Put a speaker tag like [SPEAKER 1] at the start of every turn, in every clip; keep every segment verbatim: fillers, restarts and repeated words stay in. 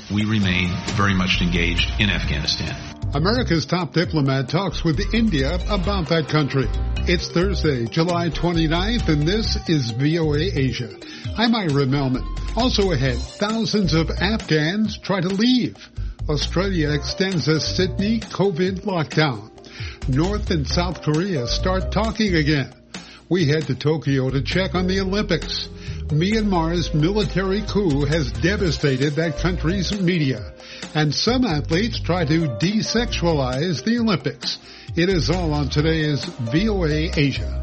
[SPEAKER 1] we remain very much engaged in Afghanistan.
[SPEAKER 2] America's top diplomat talks with India about that country. It's Thursday, July twenty-ninth, and this is V O A Asia. I'm Ira Melman. Also ahead, thousands of Afghans try to leave. Australia extends a Sydney COVID lockdown. North and South Korea start talking again. We head to Tokyo to check on the Olympics. Myanmar's military coup has devastated that country's media. And some athletes try to desexualize the Olympics. It is all on today's V O A Asia.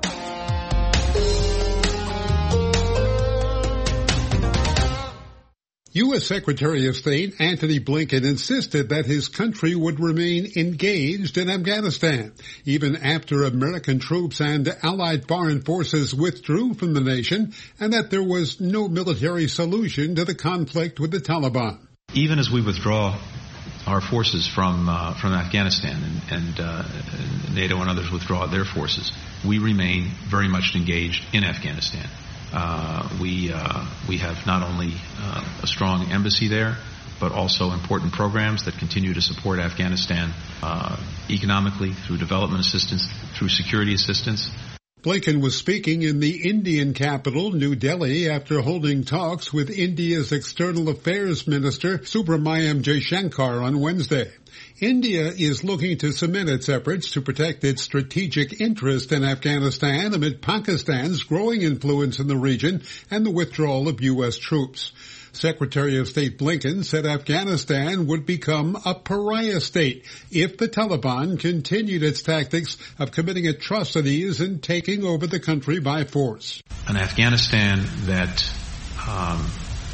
[SPEAKER 2] U S Secretary of State Antony Blinken insisted that his country would remain engaged in Afghanistan, even after American troops and allied foreign forces withdrew from the nation, and that there was no military solution to the conflict with the Taliban.
[SPEAKER 1] Even as we withdraw our forces from uh, from Afghanistan and, and uh, NATO and others withdraw their forces, we remain very much engaged in Afghanistan. Uh, we uh, we have not only uh, a strong embassy there, but also important programs that continue to support Afghanistan uh, economically, through development assistance, through security assistance.
[SPEAKER 2] Blinken was speaking in the Indian capital, New Delhi, after holding talks with India's External Affairs Minister Subrahmanyam Jaishankar on Wednesday. India is looking to cement its efforts to protect its strategic interest in Afghanistan amid Pakistan's growing influence in the region and the withdrawal of U S troops. Secretary of State Blinken said Afghanistan would become a pariah state if the Taliban continued its tactics of committing atrocities and taking over the country by force.
[SPEAKER 1] An Afghanistan that um,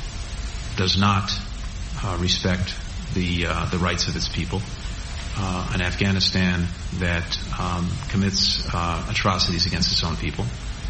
[SPEAKER 1] does not uh, respect the uh, the rights of its people, uh, an Afghanistan that um, commits uh, atrocities against its own people,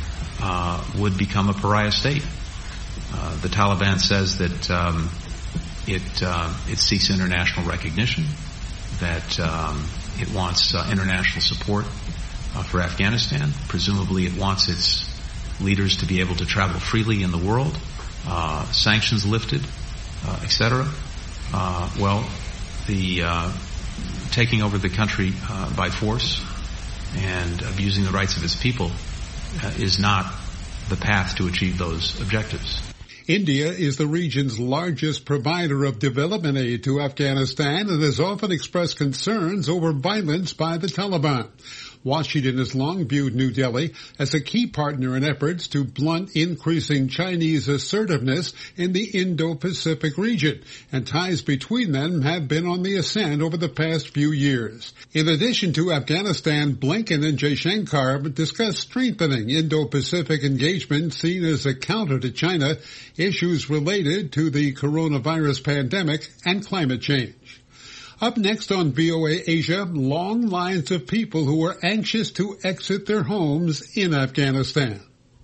[SPEAKER 1] uh, would become a pariah state. Uh, the Taliban says that um, it uh, it seeks international recognition, that um, it wants uh, international support uh, for Afghanistan. Presumably, it wants its leaders to be able to travel freely in the world, uh, sanctions lifted, uh, et cetera. Uh, well, the uh, taking over the country uh, by force and abusing the rights of its people uh, is not the path to achieve those objectives.
[SPEAKER 2] India is the region's largest provider of development aid to Afghanistan and has often expressed concerns over violence by the Taliban. Washington has long viewed New Delhi as a key partner in efforts to blunt increasing Chinese assertiveness in the Indo-Pacific region, and ties between them have been on the ascent over the past few years. In addition to Afghanistan, Blinken and Jaishankar discussed strengthening Indo-Pacific engagement seen as a counter to China, issues related to the coronavirus pandemic and climate change. Up next on V O A Asia, long lines of people who are anxious to exit their homes in Afghanistan.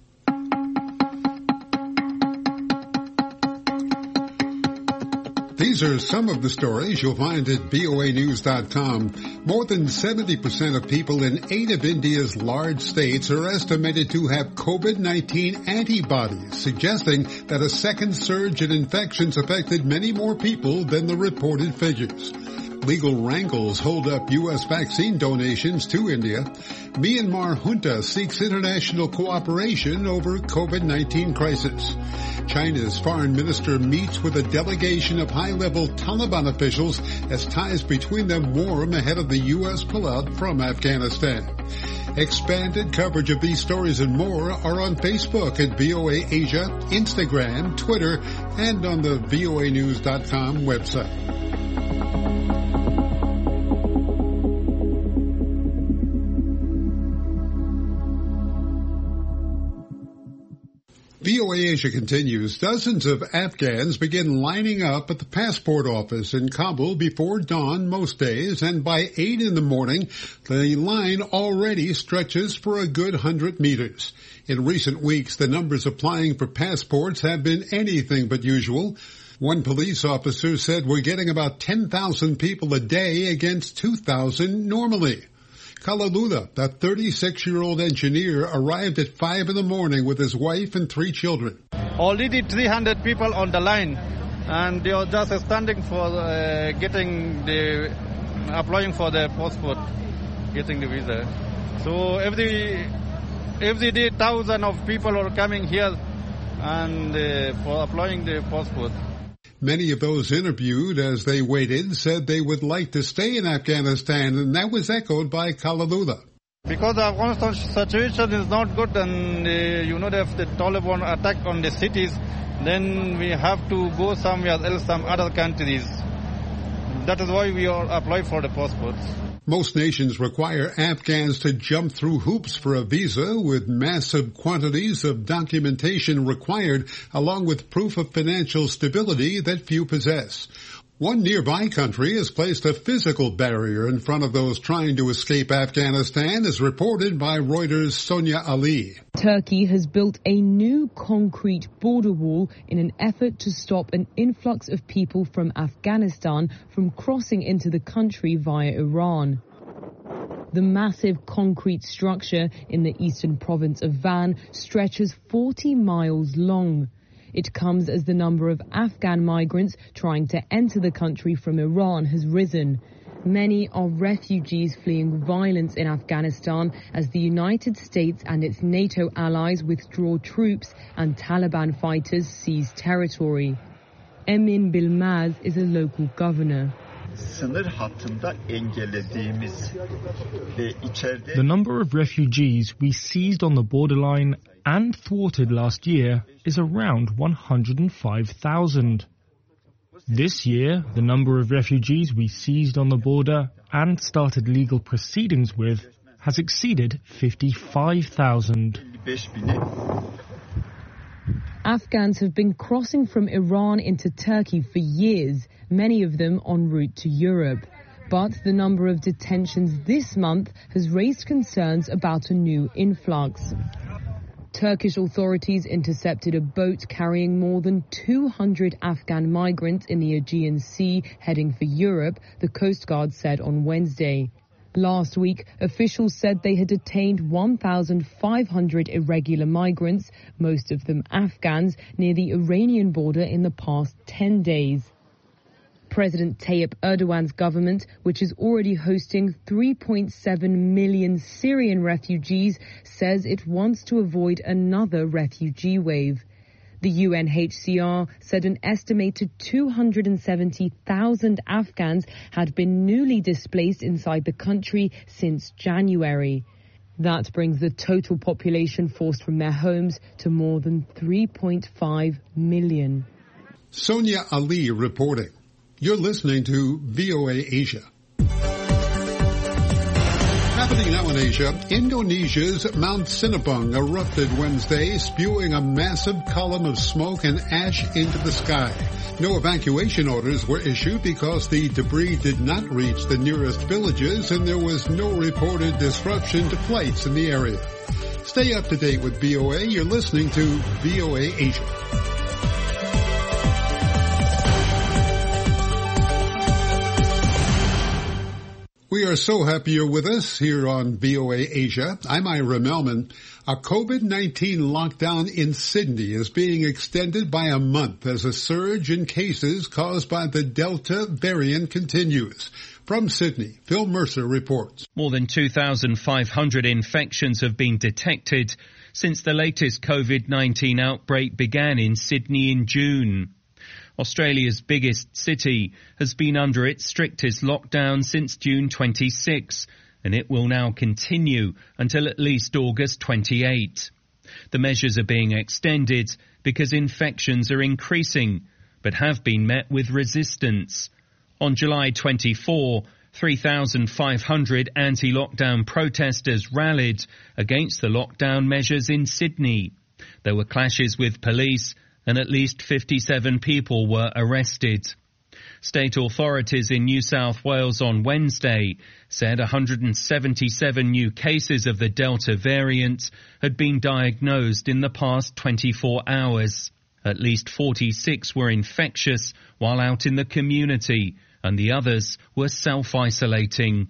[SPEAKER 2] These are some of the stories you'll find at V O A news dot com. More than seventy percent of people in eight of India's large states are estimated to have COVID nineteen antibodies, suggesting that a second surge in infections affected many more people than the reported figures. Legal wrangles hold up U S vaccine donations to India. Myanmar junta seeks international cooperation over COVID nineteen crisis. China's foreign minister meets with a delegation of high-level Taliban officials as ties between them warm ahead of the U S pullout from Afghanistan. Expanded coverage of these stories and more are on Facebook at V O A Asia, Instagram, Twitter, and on the V O A news dot com website. V O A Asia continues. Dozens of Afghans begin lining up at the passport office in Kabul before dawn most days, and by eight in the morning, the line already stretches for a good hundred meters. In recent weeks, the numbers applying for passports have been anything but usual. One police officer said we're getting about ten thousand people a day against two thousand normally. Kalalula, the thirty-six-year-old engineer, arrived at five in the morning with his wife and three children.
[SPEAKER 3] Already three hundred people on the line. and they are just standing for uh, getting the, applying for the passport, getting the visa. So every, every day thousands of people are coming here and uh, for applying the passport.
[SPEAKER 2] Many of those interviewed as they waited said they would like to stay in Afghanistan, and that was echoed by Kalalula.
[SPEAKER 3] Because the Afghanistan situation is not good, and uh, you know, if the Taliban attack on the cities, then we have to go somewhere else, some other countries. That is why we are apply for the passports.
[SPEAKER 2] Most nations require Afghans to jump through hoops for a visa, with massive quantities of documentation required, along with proof of financial stability that few possess. One nearby country has placed a physical barrier in front of those trying to escape Afghanistan, as reported by Reuters' Sonia Ali.
[SPEAKER 4] Turkey has built a new concrete border wall in an effort to stop an influx of people from Afghanistan from crossing into the country via Iran. The massive concrete structure in the eastern province of Van stretches forty miles long. It comes as the number of Afghan migrants trying to enter the country from Iran has risen. Many are refugees fleeing violence in Afghanistan as the United States and its NATO allies withdraw troops and Taliban fighters seize territory. Emin Bilmaz is a local governor.
[SPEAKER 5] The number of refugees we seized on the borderline and thwarted last year is around one hundred five thousand. This year, the number of refugees we seized on the border and started legal proceedings with has exceeded fifty-five thousand.
[SPEAKER 4] Afghans have been crossing from Iran into Turkey for years, many of them en route to Europe. But the number of detentions this month has raised concerns about a new influx. Turkish authorities intercepted a boat carrying more than two hundred Afghan migrants in the Aegean Sea heading for Europe, the Coast Guard said on Wednesday. Last week, officials said they had detained one thousand five hundred irregular migrants, most of them Afghans, near the Iranian border in the past ten days. President Tayyip Erdogan's government, which is already hosting three point seven million Syrian refugees, says it wants to avoid another refugee wave. The U N H C R said an estimated two hundred seventy thousand Afghans had been newly displaced inside the country since January. That brings the total population forced from their homes to more than three point five million.
[SPEAKER 2] Sonia Ali reporting. You're listening to V O A Asia. Happening now in Asia, Indonesia's Mount Sinabung erupted Wednesday, spewing a massive column of smoke and ash into the sky. No evacuation orders were issued because the debris did not reach the nearest villages, and there was no reported disruption to flights in the area. Stay up to date with V O A. You're listening to V O A Asia. We are so happy you're with us here on V O A Asia. I'm Ira Melman. A COVID nineteen lockdown in Sydney is being extended by a month as a surge in cases caused by the Delta variant continues. From Sydney, Phil Mercer reports.
[SPEAKER 6] More than two thousand five hundred infections have been detected since the latest COVID nineteen outbreak began in Sydney in June. Australia's biggest city has been under its strictest lockdown since June twenty-sixth, and it will now continue until at least August twenty-eighth. The measures are being extended because infections are increasing, but have been met with resistance. On July twenty-fourth, three thousand five hundred anti-lockdown protesters rallied against the lockdown measures in Sydney. There were clashes with police, and at least fifty-seven people were arrested. State authorities in New South Wales on Wednesday said one hundred seventy-seven new cases of the Delta variant had been diagnosed in the past twenty-four hours. At least forty-six were infectious while out in the community, and the others were self-isolating.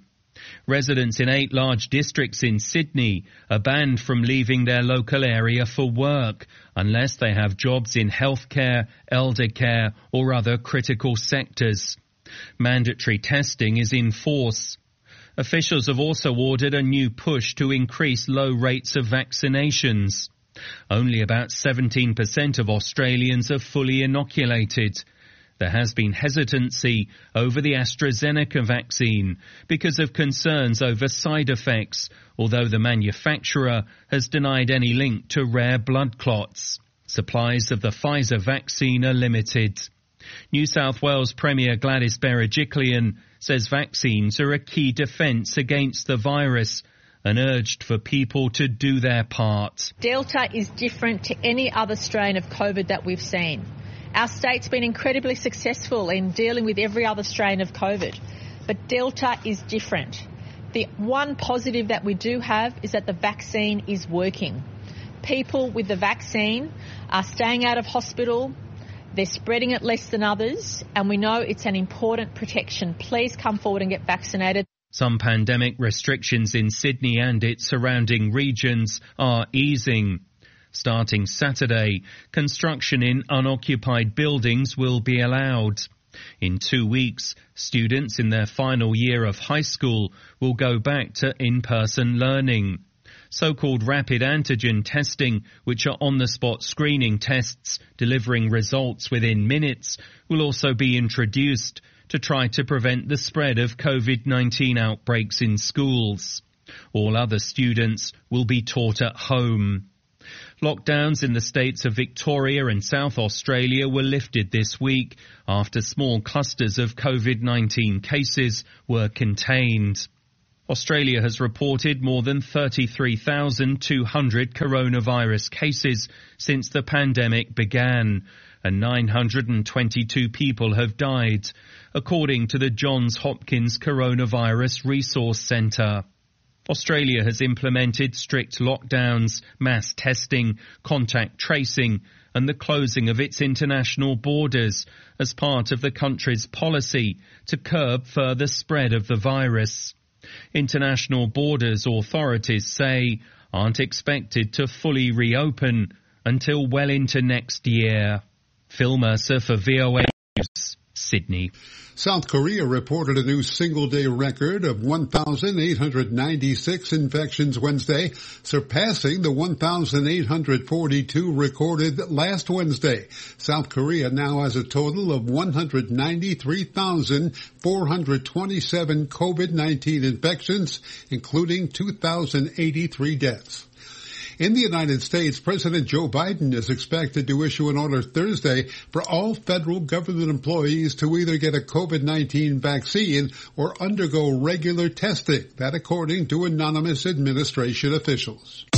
[SPEAKER 6] Residents in eight large districts in Sydney are banned from leaving their local area for work unless they have jobs in healthcare, elder care or other critical sectors. Mandatory testing is in force. Officials have also ordered a new push to increase low rates of vaccinations. Only about seventeen percent of Australians are fully inoculated. There has been hesitancy over the AstraZeneca vaccine because of concerns over side effects, although the manufacturer has denied any link to rare blood clots. Supplies of the Pfizer vaccine are limited. New South Wales Premier Gladys Berejiklian says vaccines are a key defence against the virus and urged for people to do their part.
[SPEAKER 7] Delta is different to any other strain of COVID that we've seen. Our state's been incredibly successful in dealing with every other strain of COVID, but Delta is different. The one positive that we do have is that the vaccine is working. People with the vaccine are staying out of hospital, they're spreading it less than others, and we know it's an important protection. Please come forward and get vaccinated.
[SPEAKER 6] Some pandemic restrictions in Sydney and its surrounding regions are easing. Starting Saturday, construction in unoccupied buildings will be allowed. In two weeks, students in their final year of high school will go back to in-person learning. So-called rapid antigen testing, which are on-the-spot screening tests delivering results within minutes, will also be introduced to try to prevent the spread of COVID nineteen outbreaks in schools. All other students will be taught at home. Lockdowns in the states of Victoria and South Australia were lifted this week after small clusters of COVID nineteen cases were contained. Australia has reported more than thirty-three thousand two hundred coronavirus cases since the pandemic began, and nine hundred twenty-two people have died, according to the Johns Hopkins Coronavirus Resource Centre. Australia has implemented strict lockdowns, mass testing, contact tracing and the closing of its international borders as part of the country's policy to curb further spread of the virus. International borders, authorities say, aren't expected to fully reopen until well into next year. Phil Mercer for V O A News, Sydney.
[SPEAKER 2] South Korea reported a new single-day record of one thousand eight hundred ninety-six infections Wednesday, surpassing the one thousand eight hundred forty-two recorded last Wednesday. South Korea now has a total of one hundred ninety-three thousand four hundred twenty-seven COVID nineteen infections, including two thousand eighty-three deaths. In the United States, President Joe Biden is expected to issue an order Thursday for all federal government employees to either get a COVID nineteen vaccine or undergo regular testing. That according to anonymous administration officials.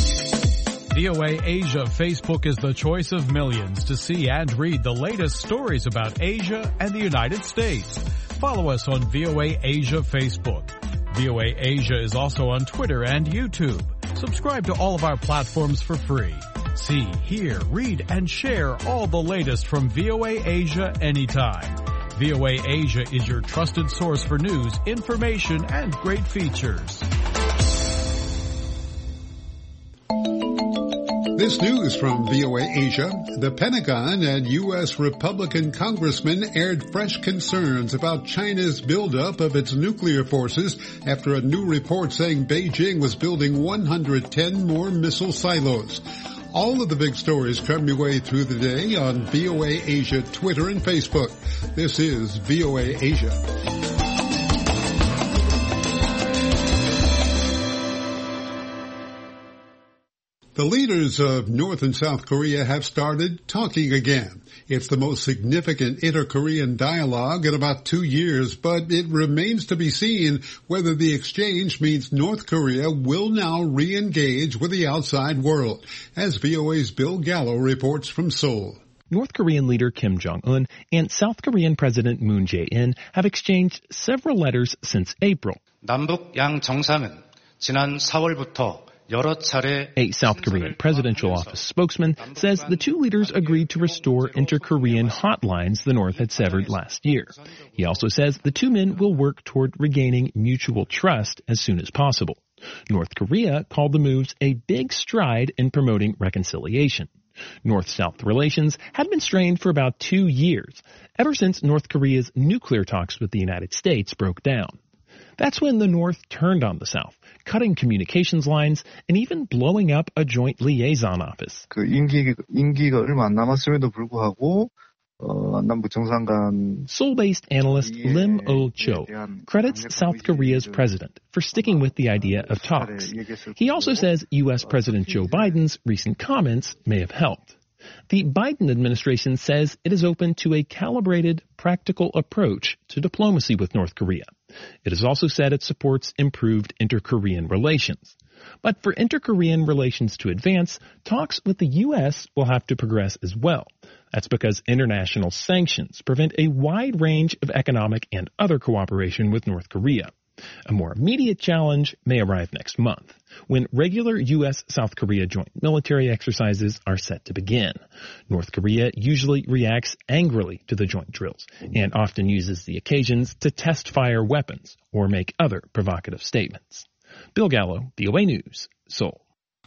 [SPEAKER 8] V O A Asia Facebook is the choice of millions to see and read the latest stories about Asia and the United States. Follow us on V O A Asia Facebook. V O A Asia is also on Twitter and YouTube. Subscribe to all of our platforms for free. See, hear, read, and share all the latest from V O A Asia anytime. V O A Asia is your trusted source for news, information, and great features.
[SPEAKER 2] This news from V O A Asia. The Pentagon and U S Republican congressmen aired fresh concerns about China's buildup of its nuclear forces after a new report saying Beijing was building one hundred ten more missile silos. All of the big stories come your way through the day on V O A Asia Twitter and Facebook. This is V O A Asia. The leaders of North and South Korea have started talking again. It's the most significant inter-Korean dialogue in about two years, but it remains to be seen whether the exchange means North Korea will now re-engage with the outside world, as V O A's Bill Gallo reports from Seoul.
[SPEAKER 9] North Korean leader Kim Jong-un and South Korean President Moon Jae-in have exchanged several letters since April.
[SPEAKER 10] 남북 양 정상은 지난 사월부터
[SPEAKER 9] A South Korean presidential office spokesman says the two leaders agreed to restore inter-Korean hotlines the North had severed last year. He also says the two men will work toward regaining mutual trust as soon as possible. North Korea called the moves a big stride in promoting reconciliation. North-South relations had been strained for about two years, ever since North Korea's nuclear talks with the United States broke down. That's when the North turned on the South, cutting communications lines and even blowing up a joint liaison office.
[SPEAKER 10] 그 임기, 임기가 얼마 안 남았음에도 불구하고 어, 남북 정상 간
[SPEAKER 9] Seoul-based analyst Lim Oh-cho credits South Korea's president for sticking with the idea of talks. He also says U S President Joe Biden's recent comments may have helped. The Biden administration says it is open to a calibrated, practical approach to diplomacy with North Korea. It has also said it supports improved inter-Korean relations. But for inter-Korean relations to advance, talks with the U S will have to progress as well. That's because international sanctions prevent a wide range of economic and other cooperation with North Korea. A more immediate challenge may arrive next month, when regular U S South Korea joint military exercises are set to begin. North Korea usually reacts angrily to the joint drills and often uses the occasions to test fire weapons or make other provocative statements. Bill Gallo, V O A News, Seoul.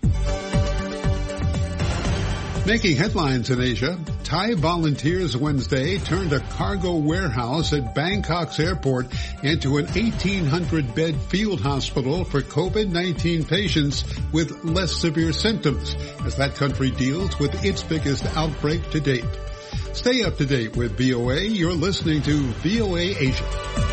[SPEAKER 2] Making headlines in Asia, Thai volunteers Wednesday turned a cargo warehouse at Bangkok's airport into an eighteen hundred bed field hospital for COVID nineteen patients with less severe symptoms as that country deals with its biggest outbreak to date. Stay up to date with V O A. You're listening to V O A Asia.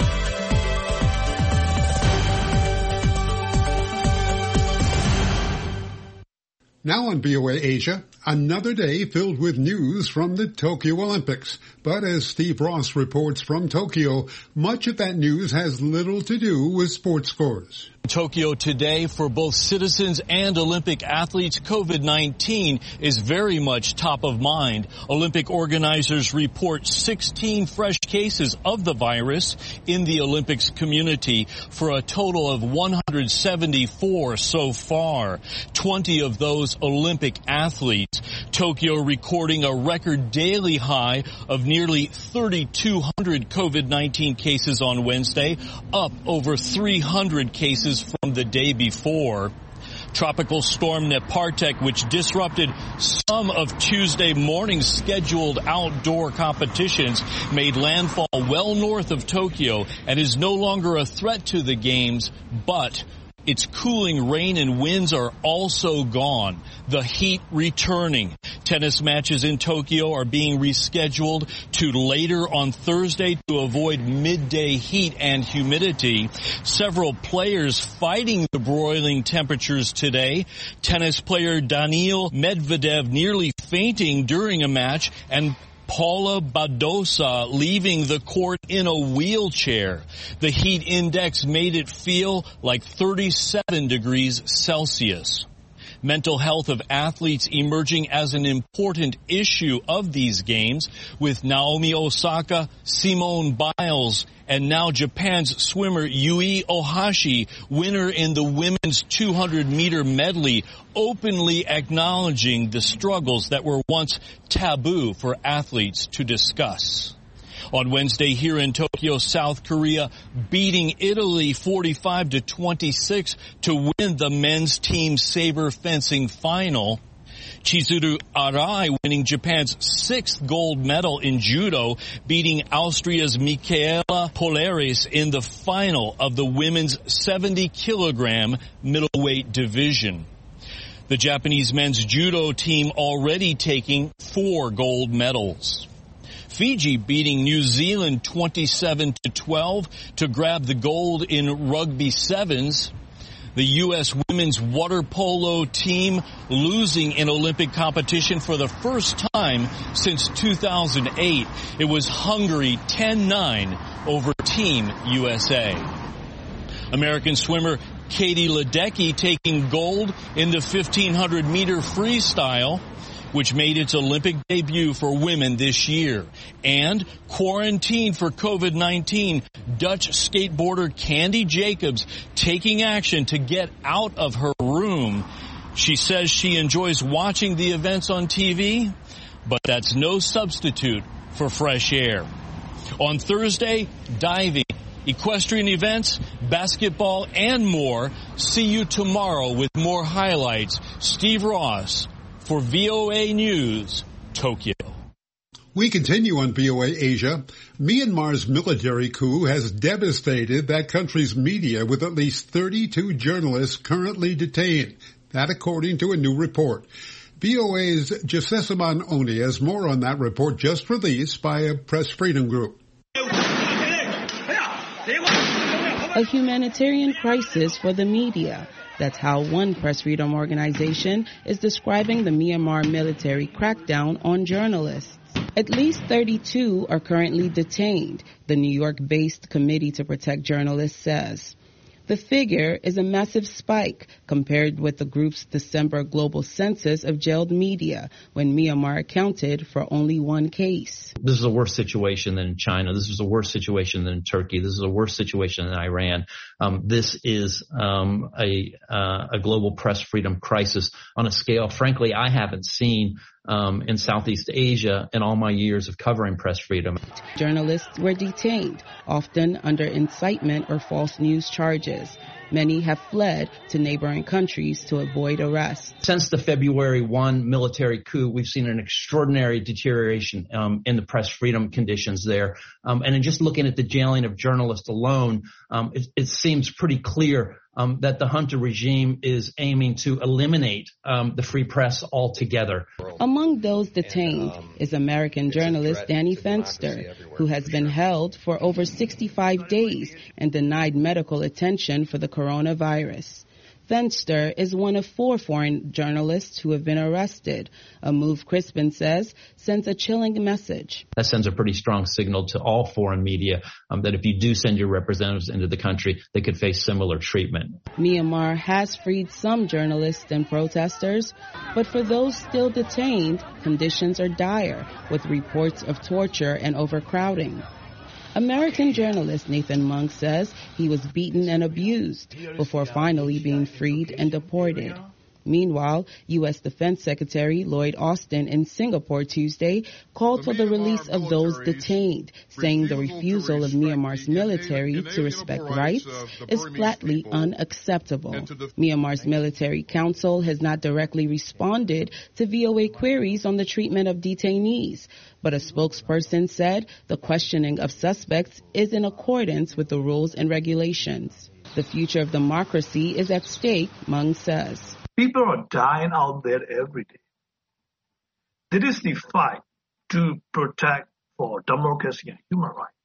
[SPEAKER 2] Now on V O A Asia, another day filled with news from the Tokyo Olympics. But as Steve Ross reports from Tokyo, much of that news has little to do with sports scores.
[SPEAKER 11] Tokyo today, for both citizens and Olympic athletes, COVID nineteen is very much top of mind. Olympic organizers report sixteen fresh cases of the virus in the Olympics community for a total of one hundred seventy-four so far. twenty of those Olympic athletes. Tokyo recording a record daily high of nearly thirty-two hundred COVID nineteen cases on Wednesday, up over three hundred cases from the day before. Tropical storm Nepartek, which disrupted some of Tuesday morning's scheduled outdoor competitions, made landfall well north of Tokyo and is no longer a threat to the games, but its cooling rain and winds are also gone. The heat returning. Tennis matches in Tokyo are being rescheduled to later on Thursday to avoid midday heat and humidity. Several players fighting the broiling temperatures today. Tennis player Daniil Medvedev nearly fainting during a match, and Paula Badosa leaving the court in a wheelchair. The heat index made it feel like thirty-seven degrees Celsius. Mental health of athletes emerging as an important issue of these games, with Naomi Osaka, Simone Biles, and now Japan's swimmer Yui Ohashi, winner in the women's two hundred meter medley, openly acknowledging the struggles that were once taboo for athletes to discuss. On Wednesday here in Tokyo, South Korea beating Italy forty-five to twenty-six to win the men's team saber fencing final. Chizuru Arai winning Japan's sixth gold medal in judo, beating Austria's Michaela Polaris in the final of the women's seventy kilogram middleweight division. The Japanese men's judo team already taking four gold medals. Fiji beating New Zealand twenty-seven to twelve to grab the gold in rugby sevens. The U S women's water polo team losing in Olympic competition for the first time since two thousand eight. It was Hungary ten nine over Team U S A. American swimmer Katie Ledecky taking gold in the fifteen hundred meter freestyle, which made its Olympic debut for women this year. And quarantined for COVID nineteen, Dutch skateboarder Candy Jacobs taking action to get out of her room. She says she enjoys watching the events on T V, but that's no substitute for fresh air. On Thursday, diving, equestrian events, basketball, and more. See you tomorrow with more highlights. Steve Ross for V O A News, Tokyo.
[SPEAKER 2] We continue on V O A Asia. Myanmar's military coup has devastated that country's media with at least thirty-two journalists currently detained. That according to a new report. V O A's Jesesaman Oni has more on that report just released by a Press Freedom Group.
[SPEAKER 12] A humanitarian crisis for the media. That's how one press freedom organization is describing the Myanmar military crackdown on journalists. At least thirty-two are currently detained, the New York-based Committee to Protect Journalists says. The figure is a massive spike compared with the group's December global census of jailed media, when Myanmar accounted for only one case.
[SPEAKER 13] This is a worse situation than in China. This is a worse situation than in Turkey. This is a worse situation than Iran. Um, this is um, a, uh, a global press freedom crisis on a scale, frankly, I haven't seen Um, in Southeast Asia in all my years of covering press freedom.
[SPEAKER 12] Journalists were detained, often under incitement or false news charges. Many have fled to neighboring countries to avoid arrest.
[SPEAKER 13] Since the February first military coup, we've seen an extraordinary deterioration um, in the press freedom conditions there. Um, and in just looking at the jailing of journalists alone, um, it, it seems pretty clear um, that the junta regime is aiming to eliminate um, the free press altogether.
[SPEAKER 12] Among those detained is American journalist Danny Fenster, who has been held for over sixty-five days and denied medical attention for the coronavirus. Fenster is one of four foreign journalists who have been arrested. A move, Crispin says, sends a chilling message.
[SPEAKER 13] That sends a pretty strong signal to all foreign media um, that if you do send your representatives into the country, they could face similar treatment.
[SPEAKER 12] Myanmar has freed some journalists and protesters, but for those still detained, conditions are dire, with reports of torture and overcrowding. American journalist Nathan Monk says he was beaten and abused before finally being freed and deported. Meanwhile, U S Defense Secretary Lloyd Austin in Singapore Tuesday called for the release of those detained, saying the refusal of Myanmar's military to respect rights is flatly unacceptable. Myanmar's military council has not directly responded to V O A queries on the treatment of detainees, but a spokesperson said the questioning of suspects is in accordance with the rules and regulations. The future of democracy is at stake, Mung says.
[SPEAKER 14] People are dying out there every day. This is the fight to protect for democracy and human rights.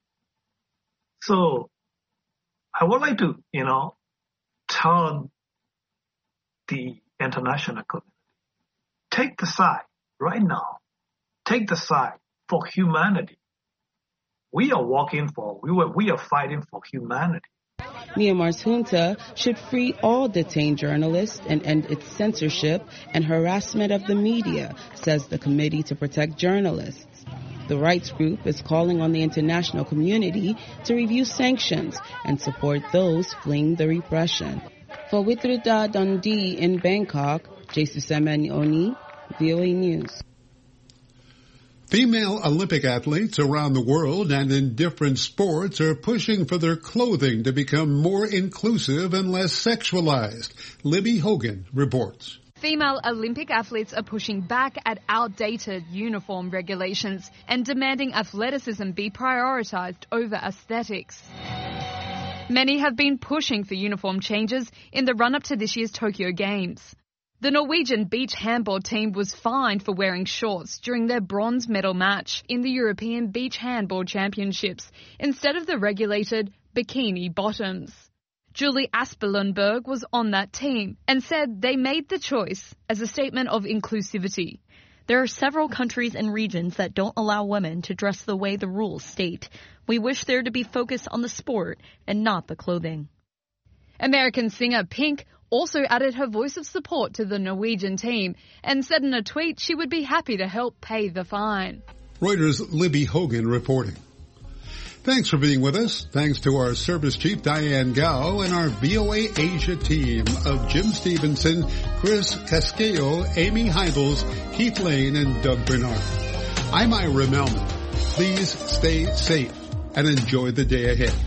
[SPEAKER 14] So I would like to, you know, tell the international community, take the side right now. Take the side for humanity. We are walking for, we were, we are fighting for humanity.
[SPEAKER 12] Myanmar's junta should free all detained journalists and end its censorship and harassment of the media, says the Committee to Protect Journalists. The rights group is calling on the international community to review sanctions and support those fleeing the repression. For Witrita Dundee in Bangkok, Jesusemen Oni, V O A News.
[SPEAKER 2] Female Olympic athletes around the world and in different sports are pushing for their clothing to become more inclusive and less sexualized. Libby Hogan reports.
[SPEAKER 15] Female Olympic athletes are pushing back at outdated uniform regulations and demanding athleticism be prioritized over aesthetics. Many have been pushing for uniform changes in the run-up to this year's Tokyo Games. The Norwegian beach handball team was fined for wearing shorts during their bronze medal match in the European Beach Handball Championships instead of the regulated bikini bottoms. Julie Aspelenberg was on that team and said they made the choice as a statement of inclusivity.
[SPEAKER 16] There are several countries and regions that don't allow women to dress the way the rules state. We wish there to be focus on the sport and not the clothing.
[SPEAKER 15] American singer Pink also added her voice of support to the Norwegian team and said in a tweet she would be happy to help pay the fine.
[SPEAKER 2] Reuters' Libby Hogan reporting. Thanks for being with us. Thanks to our service chief, Diane Gao, and our V O A Asia team of Jim Stevenson, Chris Casquillo, Amy Heibels, Keith Lane, and Doug Bernard. I'm Ira Melman. Please stay safe and enjoy the day ahead.